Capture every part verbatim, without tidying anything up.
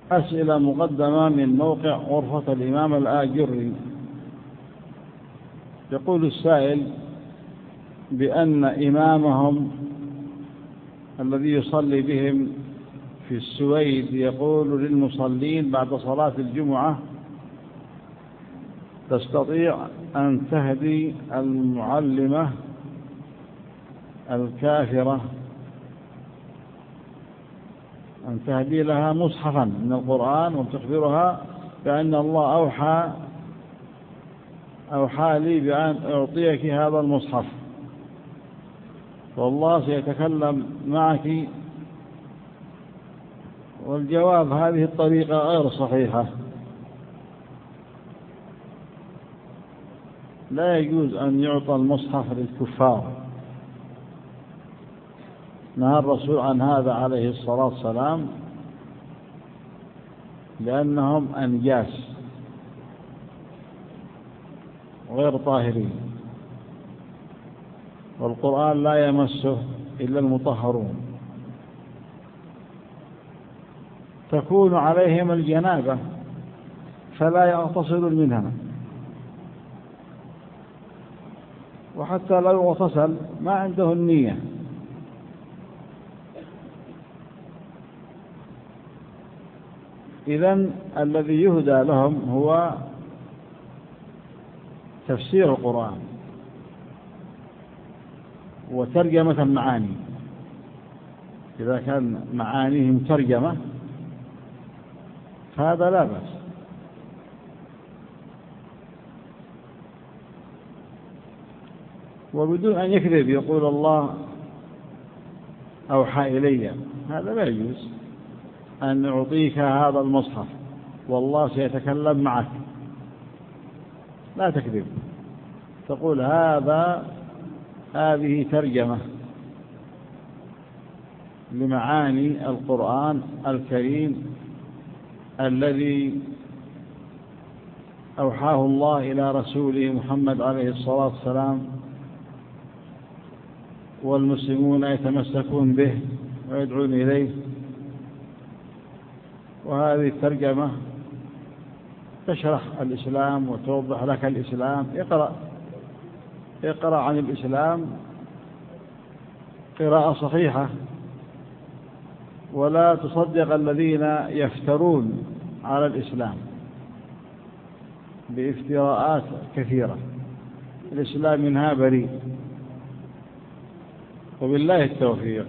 أسئلة مقدمة من موقع غرفة الإمام الآجري. يقول السائل بأن إمامهم الذي يصلي بهم في السويد يقول للمصلين بعد صلاة الجمعة: تستطيع أن تهدي المعلمة الكافرة أن تهدي لها مصحفا من القرآن وتخبرها بأن الله أوحى أوحى لي بأن أعطيك هذا المصحف والله سيتكلم معك. والجواب: هذه الطريقة غير صحيحة، لا يجوز أن يعطى المصحف للكفار، نهى الرسول عن هذا عليه الصلاة والسلام لأنهم أنجاس غير طاهرين، والقرآن لا يمسه إلا المطهرون، تكون عليهم الجنابة فلا يغتسلون منها، وحتى لو اغتسل ما عنده النية. إذن الذي يهدى لهم هو تفسير القرآن وترجمة المعاني، إذا كان معانيهم ترجمة فهذا لا بأس. وبدون أن يكذب يقول الله أوحى إلي، هذا لا يجوز. أن أعطيك هذا المصحف والله سيتكلم معك، لا تكذب، تقول هذا هذه ترجمة لمعاني القرآن الكريم الذي أوحاه الله إلى رسوله محمد عليه الصلاة والسلام، والمسلمون يتمسكون به ويدعون إليه. وهذه الترجمة تشرح الإسلام وتوضح لك الإسلام. اقرأ اقرأ عن الإسلام قراءة صحيحة، ولا تصدق الذين يفترون على الإسلام بافتراءات كثيرة. الإسلام منها بريء، وبالله التوفيق.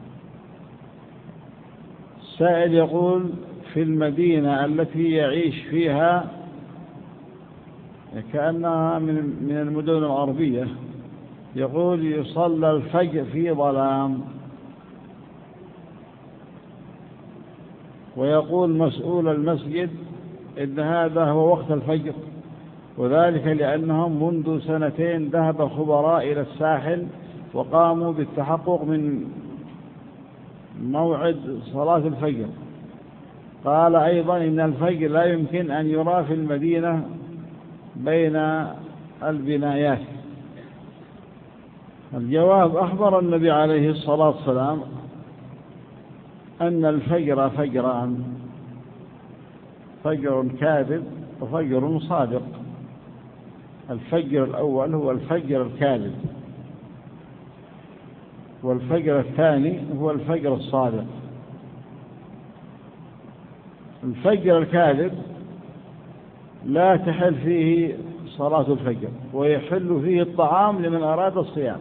السائل يقول: في المدينة التي يعيش فيها كأنها من من المدن الغربية، يقول يصلى الفجر في ظلام، ويقول مسؤول المسجد إن هذا هو وقت الفجر، وذلك لأنهم منذ سنتين ذهب خبراء إلى الساحل وقاموا بالتحقق من موعد صلاة الفجر. قال أيضا إن الفجر لا يمكن أن يرى في المدينة بين البنايات. الجواب: أخبر النبي عليه الصلاة والسلام أن الفجر فجران: فجر كاذب وفجر صادق. الفجر الأول هو الفجر الكاذب، والفجر الثاني هو الفجر الصادق. الفجر الكاذب لا تحل فيه صلاة الفجر، ويحل فيه الطعام لمن أراد الصيام.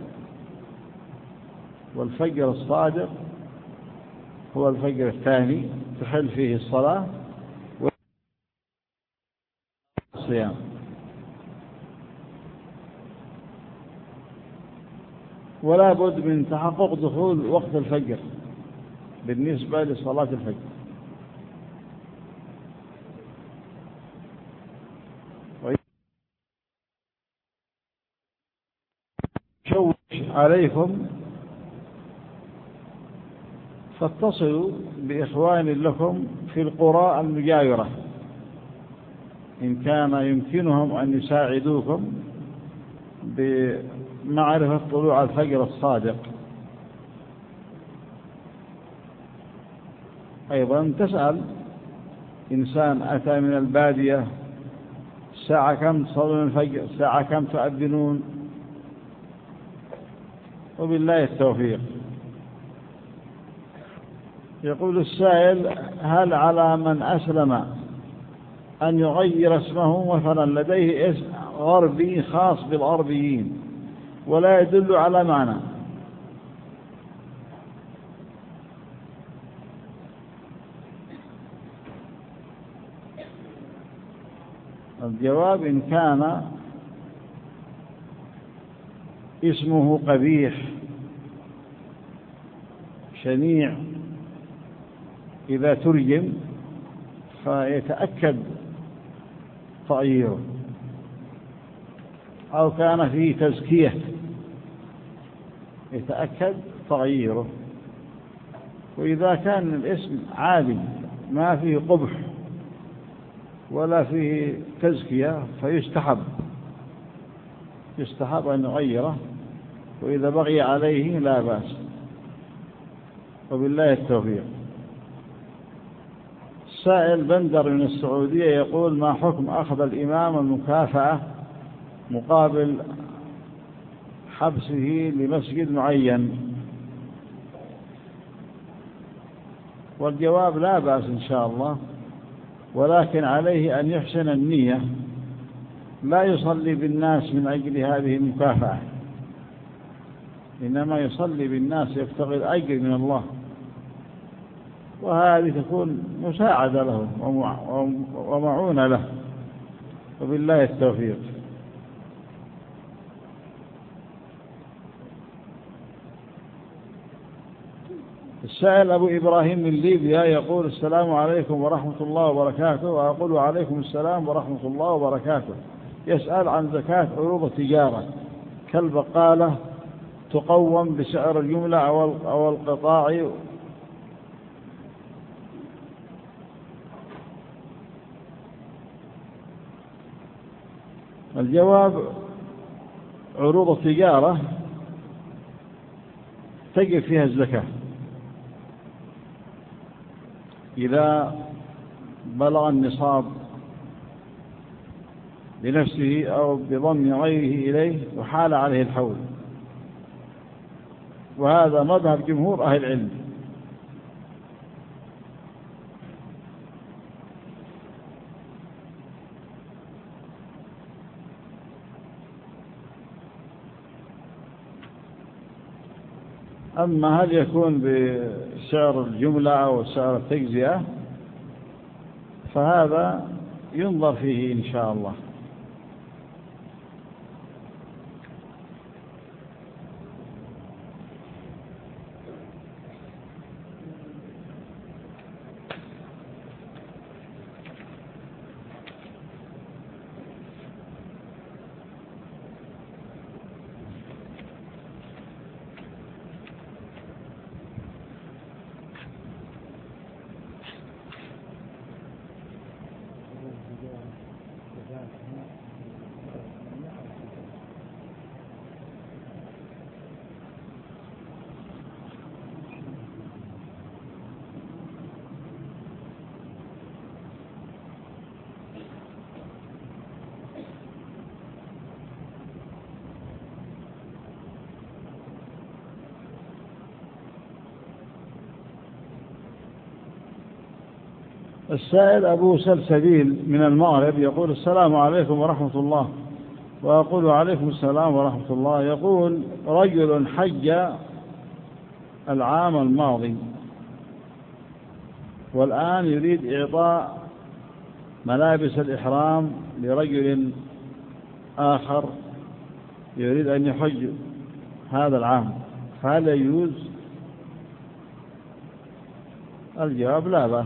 والفجر الصادق هو الفجر الثاني، تحل فيه الصلاة والصيام. ولا بد من تحقق دخول وقت الفجر بالنسبة لصلاة الفجر. شوش عليكم فاتصلوا بإخوان لكم في القرى المجاورة إن كان يمكنهم أن يساعدوكم بمعرفة طلوع الفجر الصادق. أيضا تسأل إنسان أتى من البادية الساعة كم تصلون الفجر، الساعة كم تؤذنون، وبالله التوفيق. يقول السائل: هل على من أسلم أن يغير اسمه؟ مثلا لديه اسم غربي خاص بالغربيين ولا يدل على معنى. الجواب: إن كان اسمه قبيح شنيع إذا ترجم فيتأكد تغييره، أو كان فيه تزكية يتأكد تغييره. وإذا كان الاسم عادي ما فيه قبح ولا فيه تزكية فيستحب يستحب أن يغيره، وإذا بغي عليه لا بأس، وبالله التوفيق. السائل بندر من السعودية يقول: ما حكم أخذ الإمام المكافأة مقابل حبسه لمسجد معين؟ والجواب: لا بأس إن شاء الله، ولكن عليه أن يحسن النية، لا يصلي بالناس من أجل هذه المكافأة، إنما يصلي بالناس يبتغي الأجر من الله، وهذه تكون مساعدة له ومعونة له، وبالله التوفيق. السائل أبو إبراهيم من ليبيا يقول: السلام عليكم ورحمة الله وبركاته. وأقول: وعليكم السلام ورحمة الله وبركاته. يسأل عن زكاة عروض التجارة كالبقالة تقوم بسعر الجملة أو القطاع. الجواب: عروض التجارة تجب فيها الزكاة إذا بلغ النصاب بنفسه أو بضم غيره إليه وحال عليه الحول، وهذا مذهب جمهور أهل العلم. أما هل يكون بسعر الجملة أو سعر التجزئة فهذا ينظر فيه إن شاء الله. السائل أبو سلسبيل من المغرب يقول: السلام عليكم ورحمة الله. وأقول: عليكم السلام ورحمة الله. يقول: رجل حج العام الماضي والآن يريد إعطاء ملابس الإحرام لرجل آخر يريد أن يحج هذا العام، فهل يجوز؟ الجواب: لا بأس،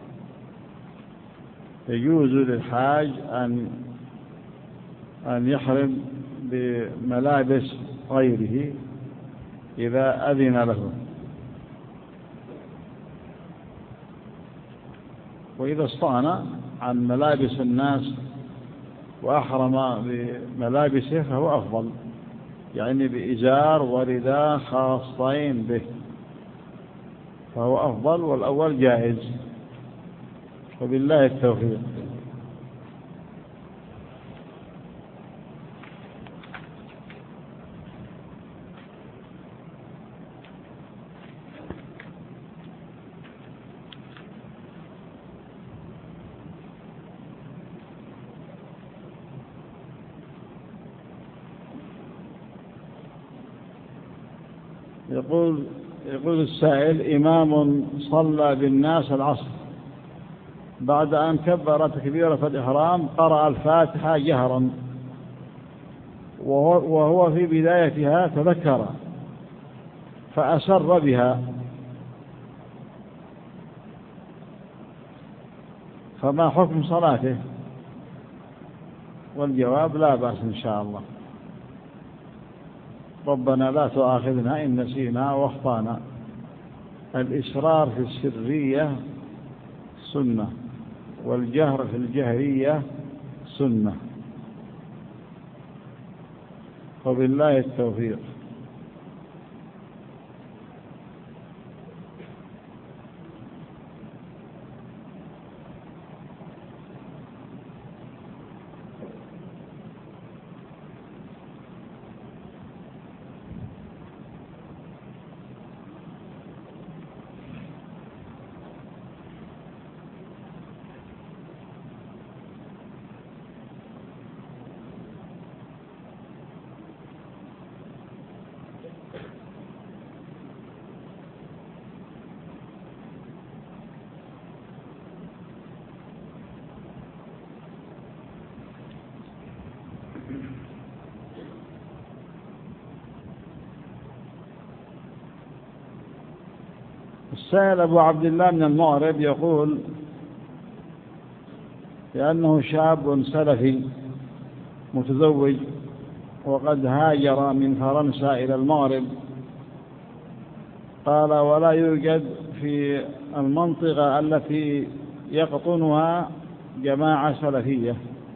يجوز للحاج أن أن يحرم بملابس غيره إذا أذن له، وإذا استغنى عن ملابس الناس وأحرم بملابسه فهو أفضل، يعني بإزار ورداء خاصين به، فهو أفضل، والأول جائز. وبالله التوفيق. يقول يقول السائل: إمام صلى بالناس العصر، بعد أن كبر تكبيرة الإحرام قرأ الفاتحة جهرا، وهو في بدايتها تذكر فأسر بها، فما حكم صلاته؟ والجواب: لا بأس إن شاء الله. ربنا لا تؤاخذنا إن نسينا واخطأنا. الإسرار في السرية سنة، والجهر في الجهرية سنة، وبالله التوفيق. السائل أبو عبد الله من المغرب يقول: لأنه شاب سلفي متزوج وقد هاجر من فرنسا إلى المغرب، قال: ولا يوجد في المنطقة التي يقطنها جماعة سلفية،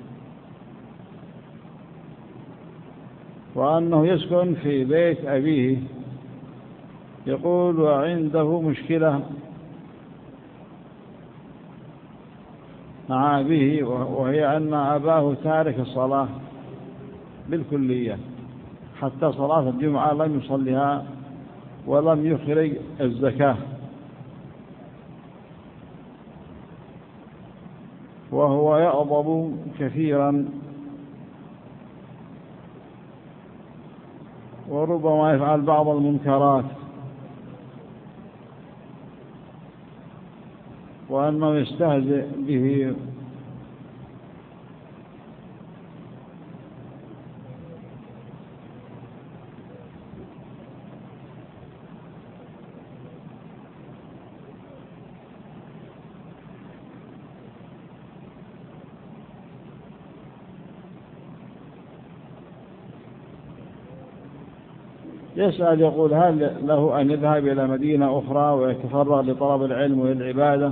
وأنه يسكن في بيت أبيه. يقول: وعنده مشكلة مع أبيه، وهي أن أباه تارك الصلاة بالكلية، حتى صلاة الجمعة لم يصلها ولم يخرج الزكاة، وهو يغضب كثيرا، وربما يفعل بعض المنكرات، وأنه يستهزئ به. يسأل يقول: هل له أن يذهب إلى مدينة أخرى ويتفرغ لطلب العلم والعبادة؟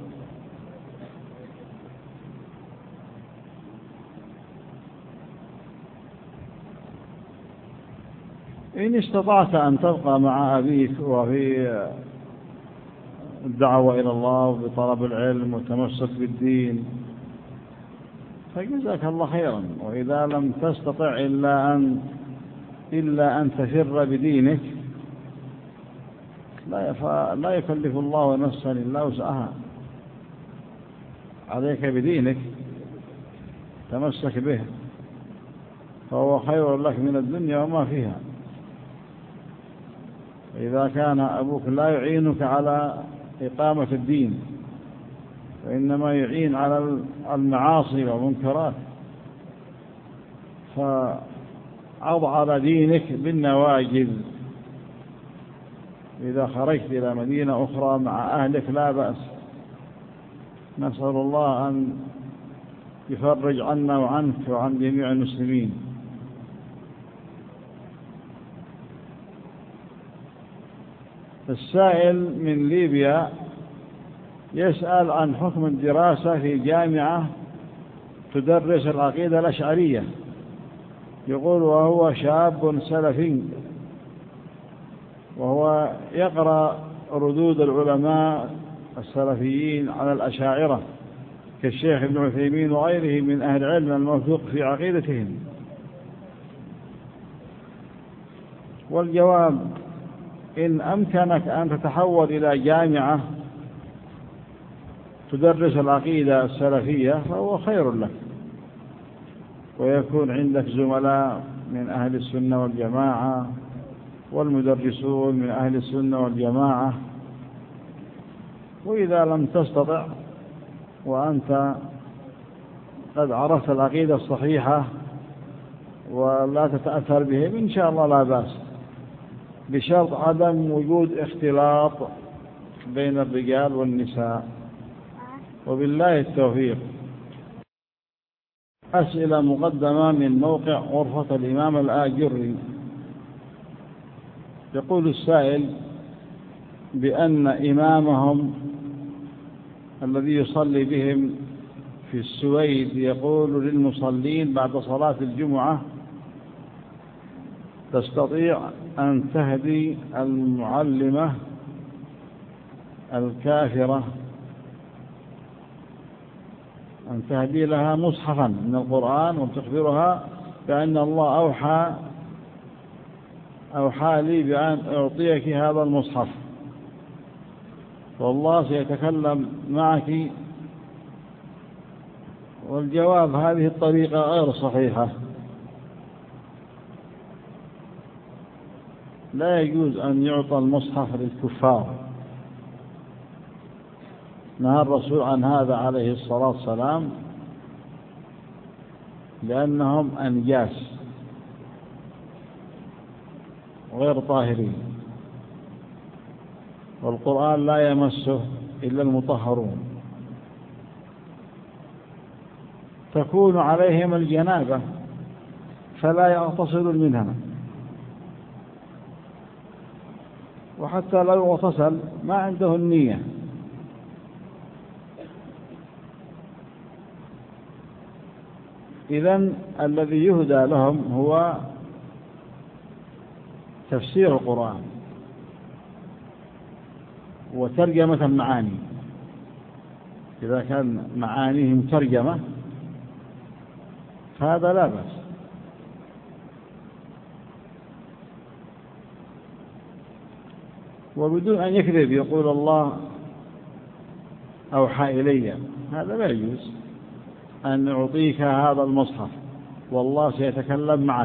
إن استطعت أن تبقى مع أبيك وفي الدعوة إلى الله وبطلب العلم وتمسك بالدين فجزاك الله خيرا، وإذا لم تستطع إلا أن إلا أن تفر بدينك لا لا يكلف الله نفسا إلا وسعها، عليك بدينك تمسك به، فهو خير لك من الدنيا وما فيها. إذا كان أبوك لا يعينك على إقامة الدين، وإنما يعين على المعاصي والمنكرات، فعض على دينك بالنواجذ. إذا خرجت إلى مدينة أخرى مع أهلك لا بأس، نسأل الله أن يفرج عنا وعنك وعن جميع المسلمين. السائل من ليبيا يسأل عن حكم الدراسة في جامعة تدرس العقيدة الأشعرية. يقول: وهو شاب سلفي، وهو يقرأ ردود العلماء السلفيين على الأشاعرة كالشيخ ابن عثيمين وغيره من أهل العلم الموثوق في عقيدتهم. والجواب: إن أمكنك أن تتحول إلى جامعة تدرس العقيدة السلفية فهو خير لك، ويكون عندك زملاء من أهل السنة والجماعة والمدرسون من أهل السنة والجماعة. وإذا لم تستطع وأنت قد عرفت العقيدة الصحيحة ولا تتأثر بهم إن شاء الله لا بأس، بشرط عدم وجود اختلاط بين الرجال والنساء. وبالله التوفيق. أسئلة مقدمة من موقع غرفة الإمام الآجري. يقول السائل بأن إمامهم الذي يصلي بهم في السويد يقول للمصلين بعد صلاة الجمعة: تستطيع أن تهدي المعلمة الكافرة أن تهدي لها مصحفا من القرآن وتخبرها بأن الله أوحى أوحى لي بأن أعطيك هذا المصحف، والله سيتكلم معك. والجواب: هذه الطريقة غير صحيحة، لا يجوز أن يعطى المصحف للكفار. نهى الرسول عن هذا عليه الصلاة والسلام لأنهم أنجاس غير طاهرين، والقرآن لا يمسه إلا المطهرون، تكون عليهم الجنابة فلا يغتسلون منها، وحتى لو اغتسل ما عنده النية. إذن الذي يهدى لهم هو تفسير القرآن وترجمة المعاني. إذا كان معانيهم ترجمة فهذا لا بأس. وبدون أن يكذب يقول الله أوحى إلي، هذا لا يجوز. أن أعطيك هذا المصحف والله سيتكلم معك،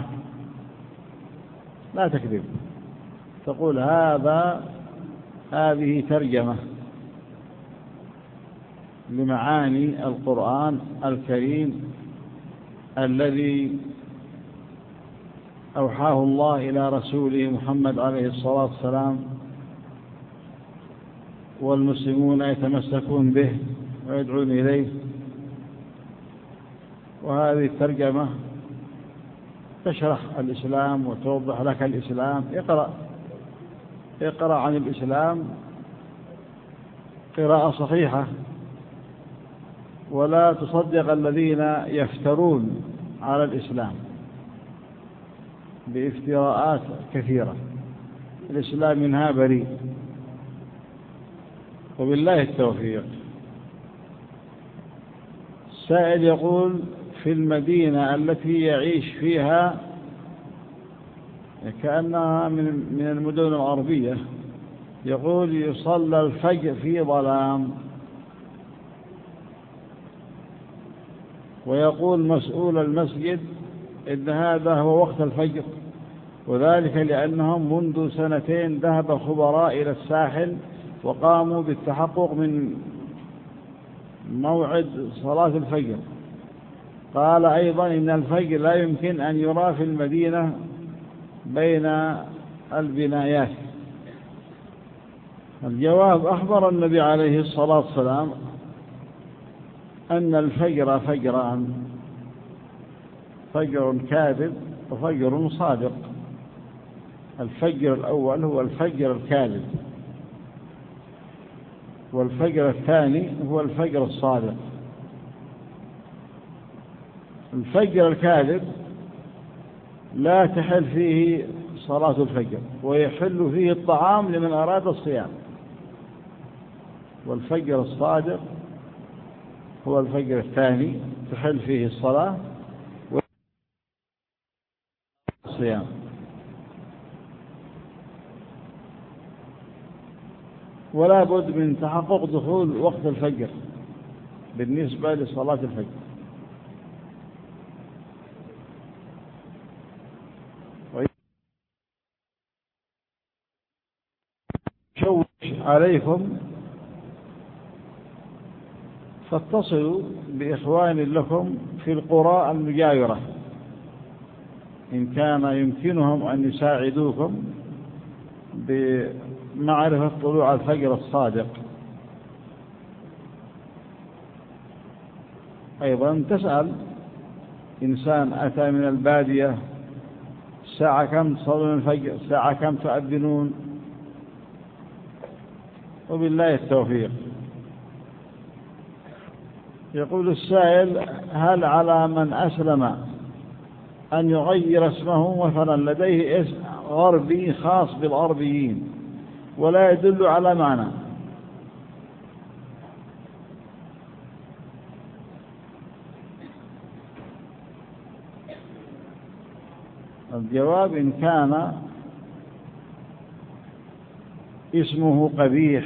لا تكذب، تقول هذا هذه ترجمة لمعاني القرآن الكريم الذي أوحاه الله إلى رسوله محمد عليه الصلاة والسلام، والمسلمون يتمسكون به ويدعون إليه. وهذه الترجمة تشرح الإسلام وتوضح لك الإسلام. اقرأ اقرأ عن الإسلام قراءة صحيحة، ولا تصدق الذين يفترون على الإسلام بافتراءات كثيرة. الإسلام منها بريء. وبالله التوفيق. السائل يقول: في المدينة التي يعيش فيها كأنها من من المدن الغربية، يقول يصلى الفجر في ظلام، ويقول مسؤول المسجد إن هذا هو وقت الفجر، وذلك لأنهم منذ سنتين ذهب خبراء إلى الساحل وقاموا بالتحقق من موعد صلاة الفجر. قال أيضا إن الفجر لا يمكن أن يرى في المدينة بين البنايات. الجواب: أخبر النبي عليه الصلاة والسلام أن الفجر فجران: فجر كاذب وفجر صادق. الفجر الأول هو الفجر الكاذب، والفجر الثاني هو الفجر الصادق. الفجر الكاذب لا تحل فيه صلاة الفجر، ويحل فيه الطعام لمن أراد الصيام. والفجر الصادق هو الفجر الثاني تحل فيه الصلاة والصيام. ولا بد من تحقق دخول وقت الفجر بالنسبة لصلاة الفجر. شوش عليكم فاتصلوا بإخوان لكم في القرى المجاورة إن كان يمكنهم أن يساعدوكم بمعرفة طلوع الفجر الصادق. أيضا تسأل إنسان أتى من البادية الساعة كم تصلون الفجر، الساعة كم تؤذنون، وبالله التوفيق. يقول السائل: هل على من أسلم أن يغير اسمه؟ مثلا لديه اسم غربي خاص بالغربيين ولا يدل على معنى. الجواب: إن كان اسمه قبيح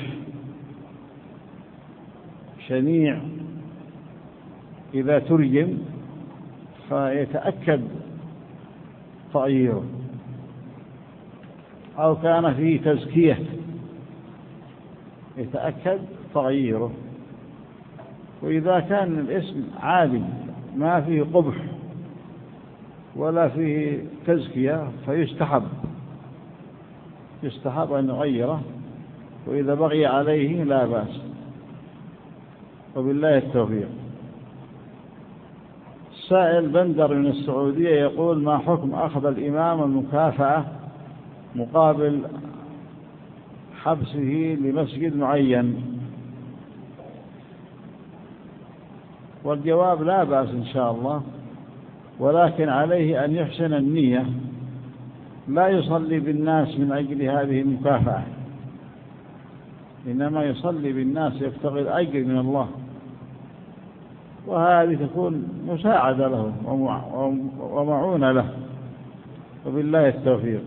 شنيع إذا ترجم فيتأكد تغييره، أو كان فيه تزكية يتأكد تغييره. وإذا كان الاسم عادي ما فيه قبح ولا فيه تزكية فيستحب يستحب أن يغيره، وإذا بغي عليه لا بأس، وبالله التوفيق. السائل بندر من السعودية يقول: ما حكم أخذ الإمام المكافأة مقابل حبسه لمسجد معين؟ والجواب: لا بأس إن شاء الله، ولكن عليه أن يحسن النية، لا يصلي بالناس من أجل هذه المكافأة، إنما يصلي بالناس يبتغي الأجر من الله، وهذه تكون مساعدة له ومعونة له، وبالله التوفيق.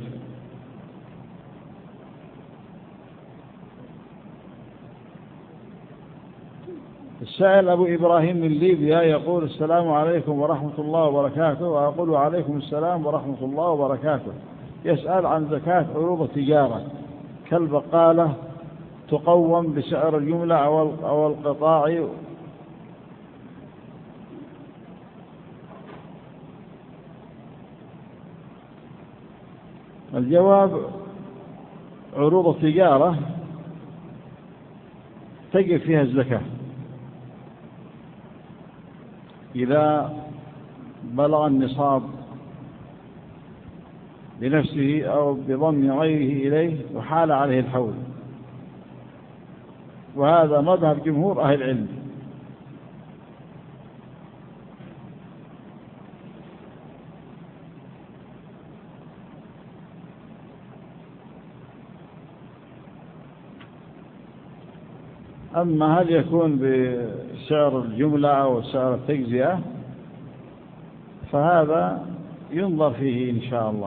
السائل أبو إبراهيم من ليبيا يقول: السلام عليكم ورحمة الله وبركاته. وأقول عليكم السلام ورحمة الله وبركاته. يسأل عن زكاة عروض التجارة كالبقالة تقوم بسعر الجملة أو القطاع. الجواب: عروض التجارة تجب فيها الزكاة إذا بلغ النصاب بنفسه أو بضم غيره إليه وحال عليه الحول، وهذا مذهب جمهور أهل العلم. أما هل يكون بسعر الجملة أو سعر التجزئة فهذا ينظر فيه إن شاء الله.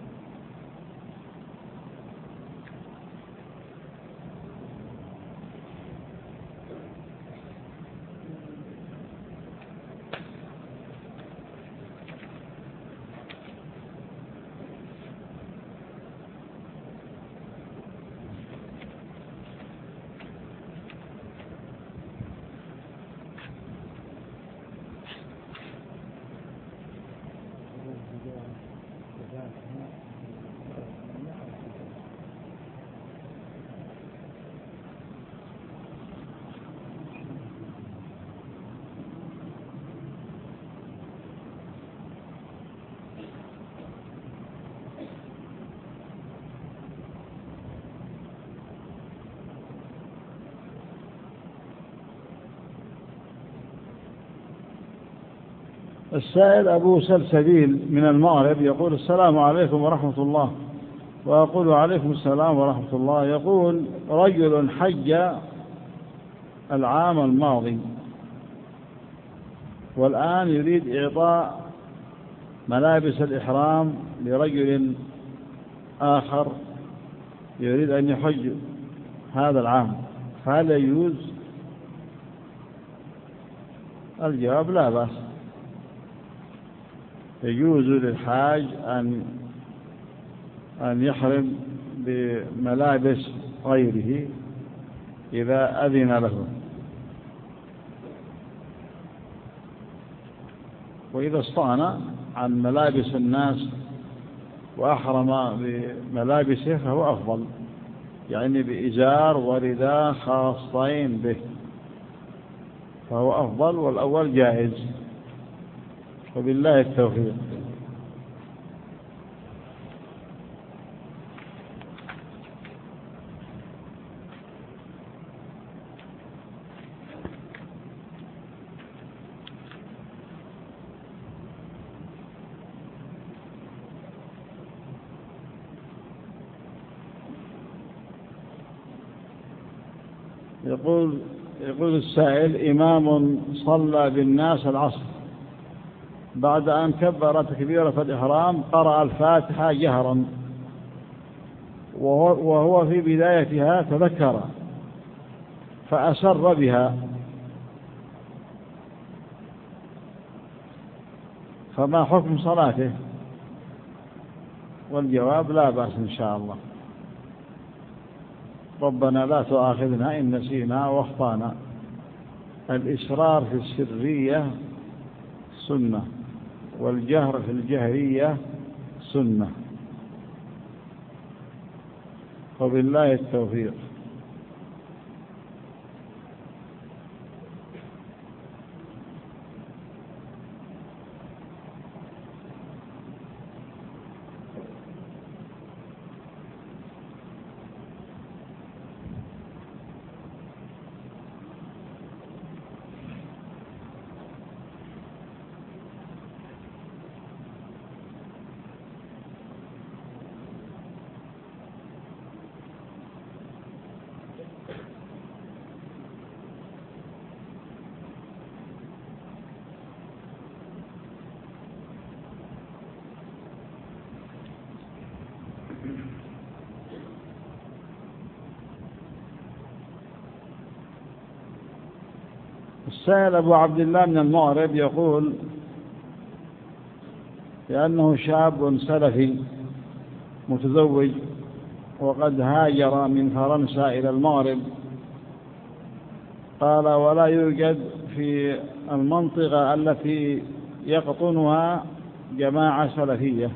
السائل أبو سلسبيل من المغرب يقول: السلام عليكم ورحمة الله. وأقول عليكم السلام ورحمة الله. يقول: رجل حج العام الماضي والآن يريد إعطاء ملابس الإحرام لرجل آخر يريد أن يحج هذا العام، فهل يجوز؟ الجواب لا بأس، يجوز للحاج أن أن يحرم بملابس غيره إذا أذن له، وإذا استغنى عن ملابس الناس وأحرم بملابسه فهو أفضل، يعني بإزار ورداء خاصين به فهو أفضل، والأول جائز، وبالله التوفيق. يقول يقول السائل: إمام صلى بالناس العصر، بعد أن كبر تكبيرة الإحرام قرأ الفاتحة جهرا، وهو في بدايتها تذكر فأسر بها، فما حكم صلاته؟ والجواب لا بأس إن شاء الله. ربنا لا تؤاخذنا إن نسينا واخطأنا. الإسرار في السرية سنة، والجهر في الجهرية سنة، وبالله التوفيق. السائل أبو عبد الله من المغرب يقول لأنه شاب سلفي متزوج وقد هاجر من فرنسا إلى المغرب، قال: ولا يوجد في المنطقة التي يقطنها جماعة سلفية،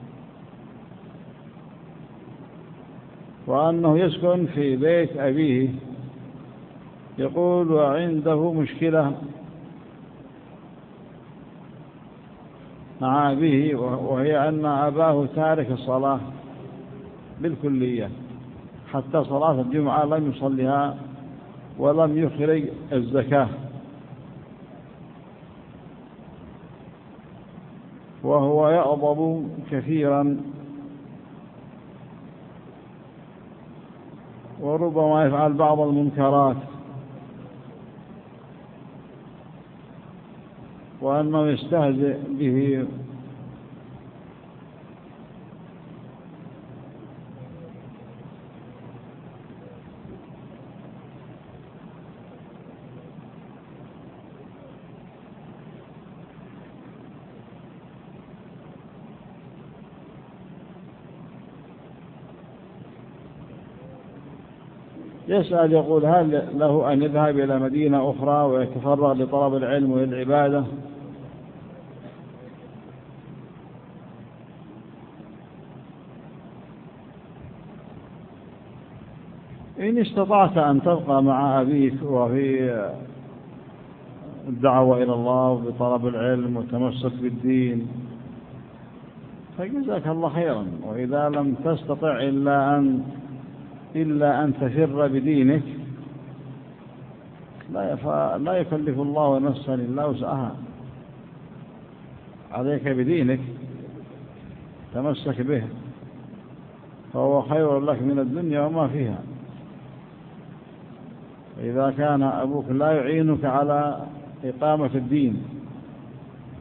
وأنه يسكن في بيت أبيه، يقول وعنده مشكلة مع أبيه، وهي أن أباه تارك الصلاة بالكلية، حتى صلاة الجمعة لم يصليها ولم يخرج الزكاة، وهو يغضب كثيرا وربما يفعل بعض المنكرات، وأنه يستهزئ به، يسأل يقول: هل له أن يذهب إلى مدينة أخرى ويتفرغ لطلب العلم والعبادة؟ إن استطعت أن تبقى مع أبيك وفي الدعوة إلى الله وبطلب العلم وتمسك بالدين فجزاك الله خيرا، وإذا لم تستطع إلا أن إلا أن تفر بدينك لا لا يكلف الله نفسا إلا وسعها، عليك بدينك تمسك به، فهو خير لك من الدنيا وما فيها. إذا كان أبوك لا يعينك على إقامة الدين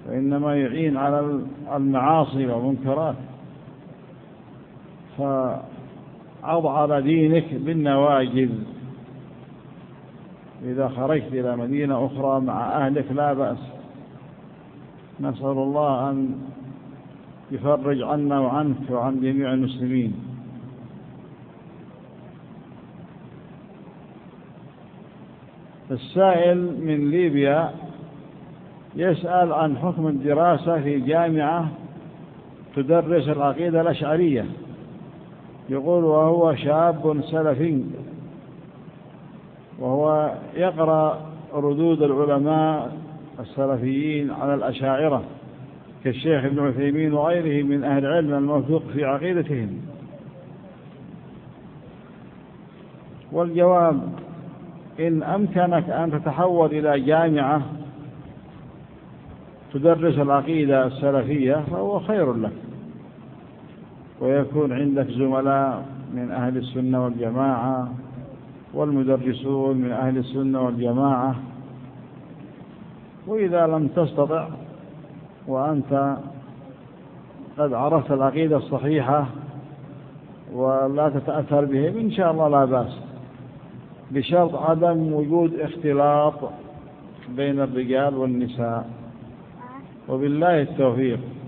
وإنما يعين على المعاصي والمنكرات. فعض على دينك بالنواجذ. إذا خرجت إلى مدينة أخرى مع أهلك لا بأس. نسأل الله أن يفرج عنا وعنك وعن جميع المسلمين. السائل من ليبيا يسأل عن حكم الدراسة في جامعة تدرس العقيدة الأشعرية. يقول وهو شاب سلفي وهو يقرأ ردود العلماء السلفيين على الأشاعرة كالشيخ ابن عثيمين وغيره من أهل العلم الموثوق في عقيدتهم. والجواب إن أمكنك أن تتحول إلى جامعة تدرس العقيدة السلفية فهو خير لك، ويكون عندك زملاء من أهل السنة والجماعة والمدرسون من أهل السنة والجماعة. وإذا لم تستطع وأنت قد عرفت العقيدة الصحيحة ولا تتأثر بهم إن شاء الله لا بأس، بشرط عدم وجود اختلاط بين الرجال والنساء. وبالله التوفيق.